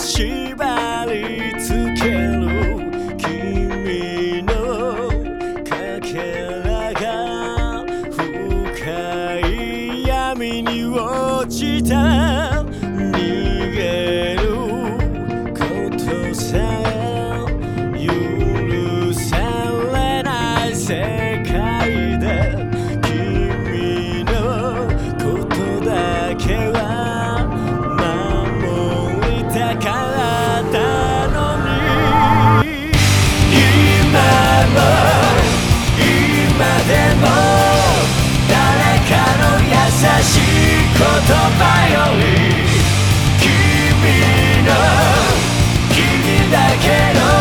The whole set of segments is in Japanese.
縛りつける君のかけらが深い闇に落ちた逃げることさえ許されない世界で君のことだけは守りたかったのに今も今でも誰かの優しい言葉より君の君だけの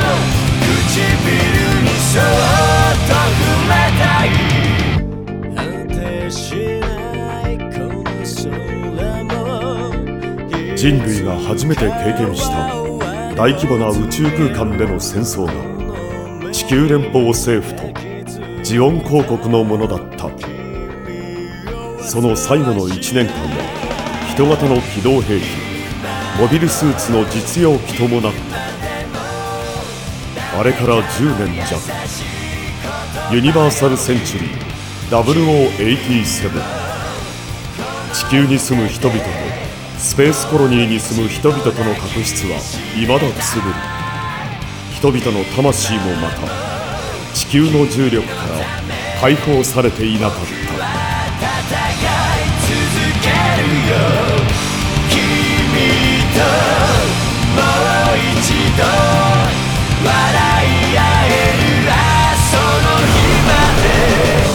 唇にそっと触れたい安定しないこの空も人類が初めて経験した大規模な宇宙空間での戦争が地球連邦政府とジオン公国のものだった。その最後の1年間は人型の機動兵器モビルスーツの実用機ともなった。あれから10年弱、ユニバーサルセンチュリー0087、地球に住む人々とスペースコロニーに住む人々との確執は未だくすぶる。人々の魂もまた地球の重力から解放されていなかった。 戦い続けるよ君ともう一度笑い合えるその日まで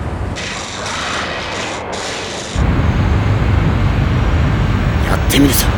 やってみるぞ。